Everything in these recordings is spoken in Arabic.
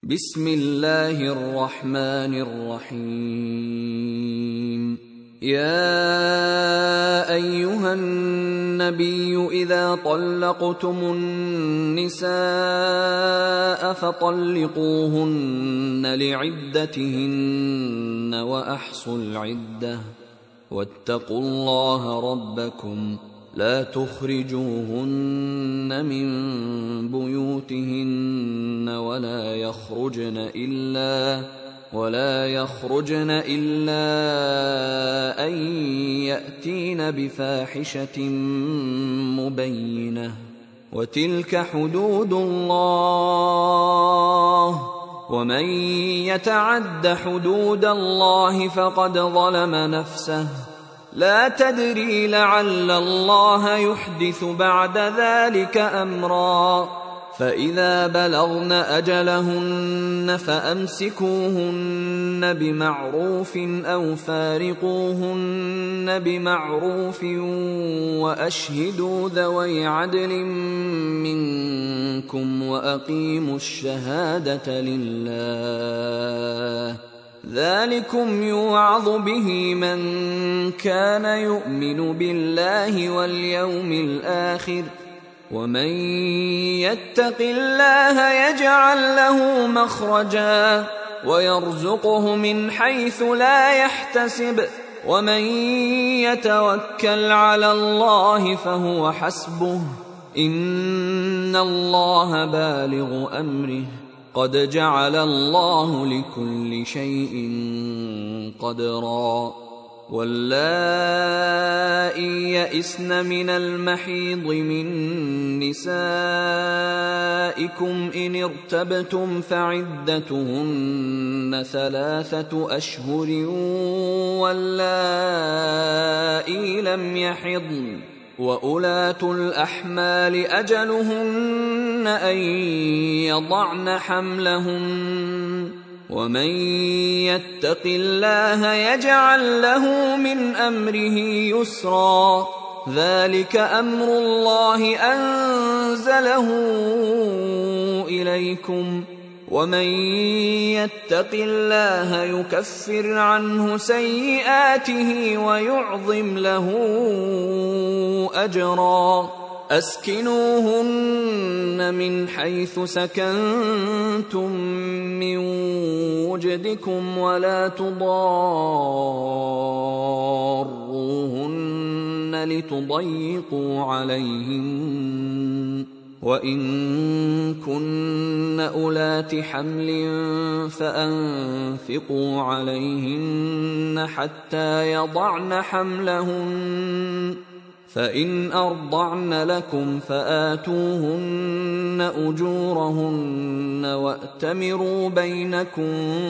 بسم الله الرحمن الرحيم. يا أيها النبي إذا طلقتم النساء فطلقوهن لعدتهن وأحصوا العدة واتقوا الله ربكم لا تخرجوهن من بيوتهن ولا يخرجن إلا أن يأتين بفاحشة مبينة وتلك حدود الله ومن يتعد حدود الله فقد ظلم نفسه لا تدري لعل الله يحدث بعد ذلك أمرا فإذا بلغن أجلهن فأمسكوهن بمعروف أو فارقوهن بمعروف وأشهدوا ذوي عدل منكم وأقيموا الشهادة لله ذلكم يوعظ به من كان يؤمن بالله واليوم الآخر ومن يتق الله يجعل له مخرجا ويرزقه من حيث لا يحتسب ومن يتوكل على الله فهو حسبه إن الله بالغ أمره قد جعل الله لكل شيء قدرا واللائي يئسن من المحيض من نسائكم إن ارتبتم فعدتهن 3 أشهر واللائي لم يحضن وأولاة الأحمال أجلهن أن يضعن حملهن ومن يتق الله يجعل له من أمره يسرا ذلك أمر الله أنزله إليكم ومن يتق الله يكفر عنه سيئاته ويعظم له أجرا أسكنوهن من حيث سكنتم من وجدكم ولا تضاروهن لتضيقوا عليهن وإن كن أولات حمل فأنفقوا عليهن حتى يضعن حملهن فإن أرضعن لكم فآتوهن أجورهن وأتمروا بينكم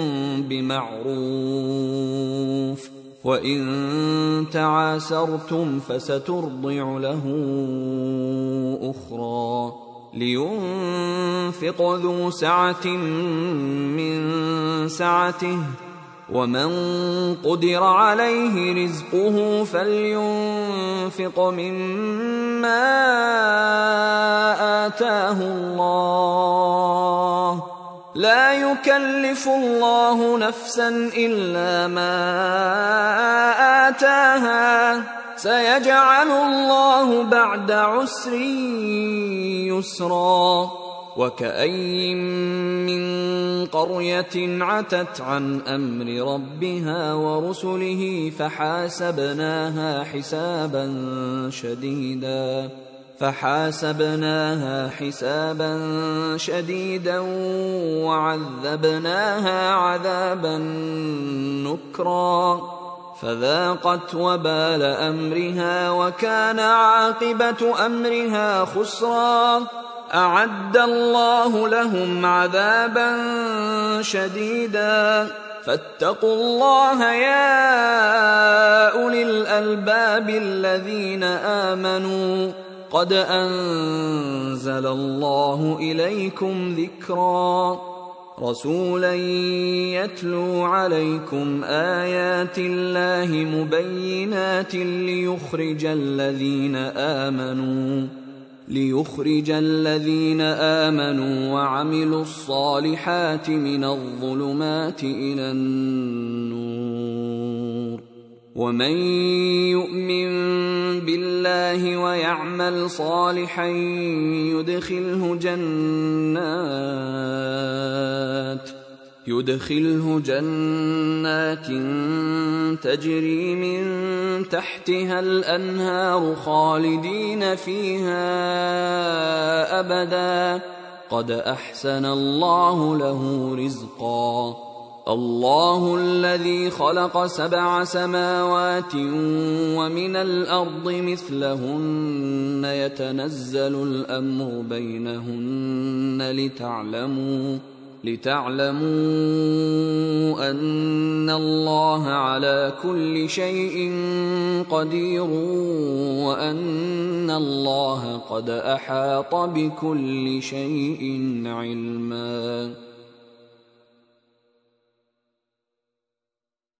بمعروف وإن تعاسرتم فسترضع له أخرى لينفق ذو سعة من سعته ومن قدر عليه رزقه فلينفق مما آتاه الله لا يكلف الله نفسا إلا ما آتاها سيجعل الله بعد عسر يسرا وكأين من قرية عتت عن أمر ربها ورسله فحاسبناها حسابا شديدا وعذبناها عذابا نكرا فذاقت وبال أمرها وكان عاقبة أمرها خسرا أعد الله لهم عذابا شديدا فاتقوا الله يا أولي الألباب الذين آمنوا قد أنزل الله إليكم ذكرا رسولا يتلو عليكم آيات الله مبينات ليخرج الذين آمنوا ليخرج الذين آمنوا وعملوا الصالحات من الظلمات إلى النور. ومن يؤمن بالله ويعمل صالحا يدخله جنات تجري من تحتها الأنهار خالدين فيها أبدا قد أحسن الله له رزقا. الله الذي خلق 7 سماوات ومن الأرض مثلهن يتنزل الأمر بينهن لتعلموا أن الله على كل شيء قدير وأن الله قد أحاط بكل شيء علما.